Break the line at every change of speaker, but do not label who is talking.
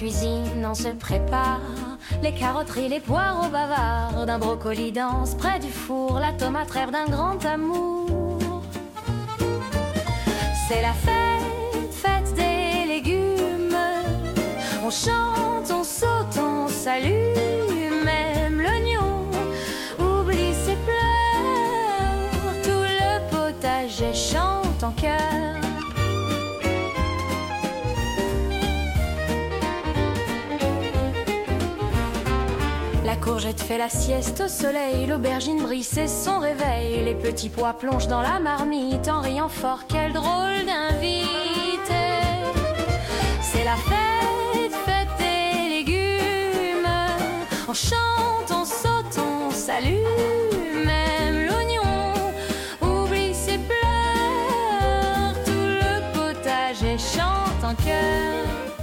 cuisine, on se prépare les carotteries, les poireaux bavards, d'un brocoli dense près du four, la tomate rêve d'un grand amour. C'est la fête, fête des légumes. On chante, on saute, on salue. Même l'oignon oublie ses pleurs. Tout le potager chante en chœur. La courgette fait la sieste au soleil, l'aubergine brille, c'est son réveil. Les petits pois plongent dans la marmite en riant fort, quel drôle d'invité. C'est la fête, fête des légumes. On chante, on saute, on salue. Même l'oignon oublie ses pleurs. Tout le potager chante en chœur.